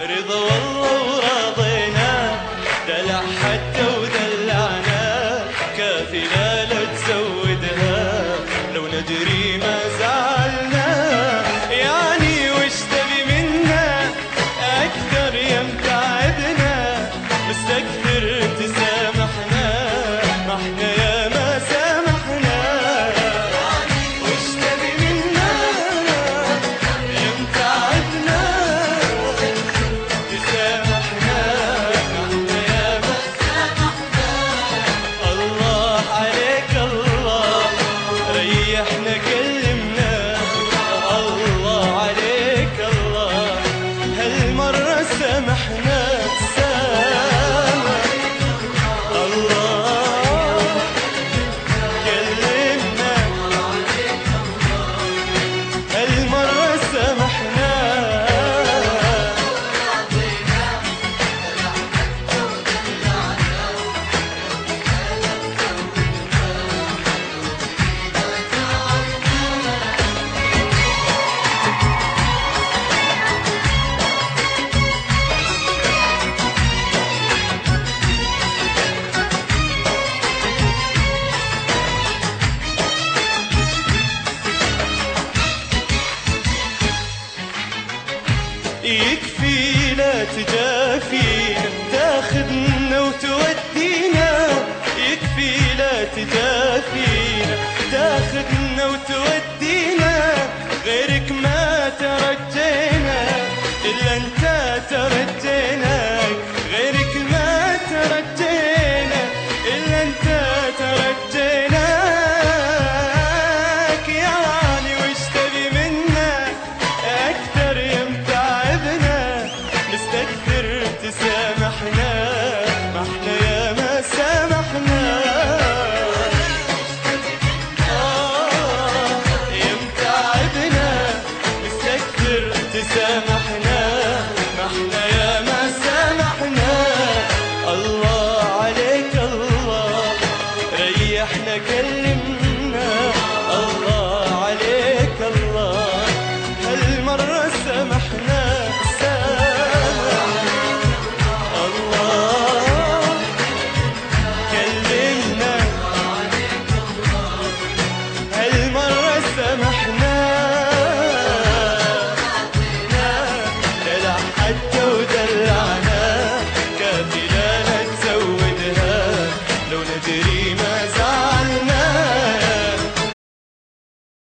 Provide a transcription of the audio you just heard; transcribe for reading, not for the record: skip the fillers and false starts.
رضا والله ورضينا، دلع حتى ودلعنا، كافي لا تزودها لو ندري ما زعلنا. يعني وش تبي منا أكثر يا متعبنا، مستكثر تسامحنا، ما احنا يا ما سامحنا. يعني وش تبي منا يا متعبنا، تسامحنا، ما احنا يا ما سامحنا. الله عليك الله، ريحنا كلمنا، الله عليك الله، هالمرة سامحنا تسامح. الله كلمنا، هالمرة سامحنا. يكفي لا تجافينا، تاخذنا وتودينا، يكفي لا تجافينا، تاخذنا وتودينا، غيرك ما ترجينا إلا أنت ترجينا، غيرك ما ترجينا إلا أنت ترجينا. يعني وش تبي منا أكثر يا متعبنا، مستكثر تسامحنا، ما احنا يا ما سامحنا. يا متعبنا، مستكثر تسامحنا.